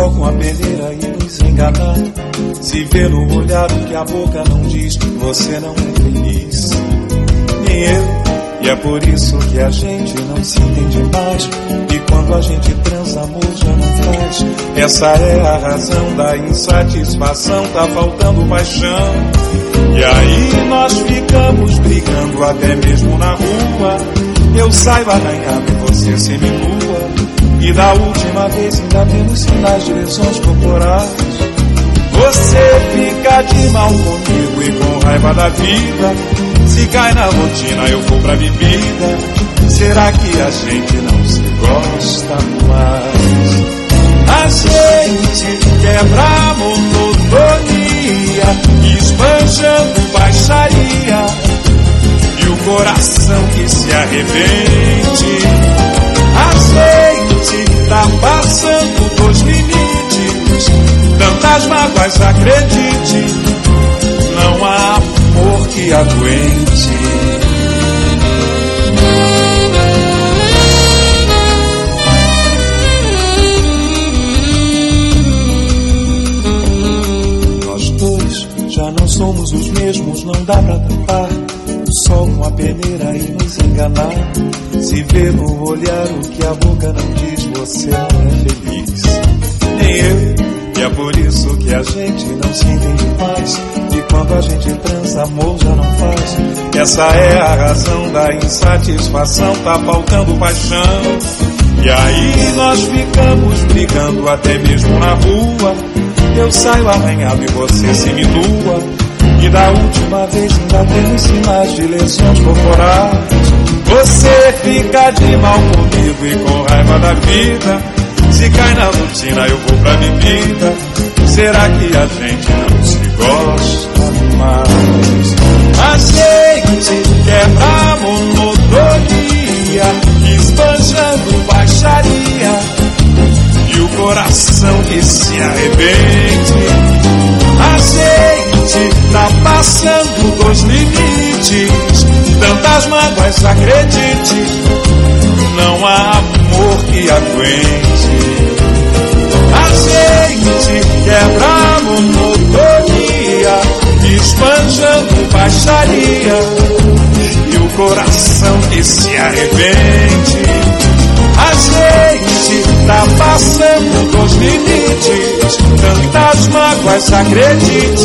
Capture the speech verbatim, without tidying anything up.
sol com a peneira e nos enganar. Se vê no olhar o que a boca não diz, você não é feliz, nem eu. E é por isso que a gente não se entende mais. E quando a gente transa, amor já não faz. Essa é a razão da insatisfação, tá faltando paixão. E aí nós ficamos brigando até mesmo na rua. Eu saio arranhado e você seminua. E da última vez ainda vemos sinais de lesões corporais. Você fica de mal comigo e com raiva da vida. Se cai na rotina eu vou pra bebida. Será que a gente não se gosta mais? A gente quebra a monotonia, esbanjando baixaria, e o coração que se arrebente. A gente tá passando dos limites, tantas mágoas, acredite, não há amor que aguente. Nós dois já não somos os mesmos, não dá pra tapar o sol com a peneira e nos enganar. Se vê no olhar o que a boca não diz, você não é feliz, nem eu. E é por isso que a gente não se entende mais. E quando a gente transa, amor já não faz. Essa é a razão da insatisfação, tá faltando paixão. E aí nós ficamos brigando até mesmo na rua. Eu saio arranhado e você seminua. E da última vez ainda temos sinais de lesões corporais. Você fica de mal comigo e com raiva da vida. Se cai na rotina eu vou pra bebida. Será que a gente não se gosta mais? A gente quebra a monotonia, esbanjando baixaria, e o coração que se arrebente. A gente tá passando dos limites, tantas mágoas, acredite, não há amor que aguente. A gente quebra a monotonia, esbanjando baixaria, e o coração que se arrebente. A gente tá passando dos limites, tantas mágoas, acredite,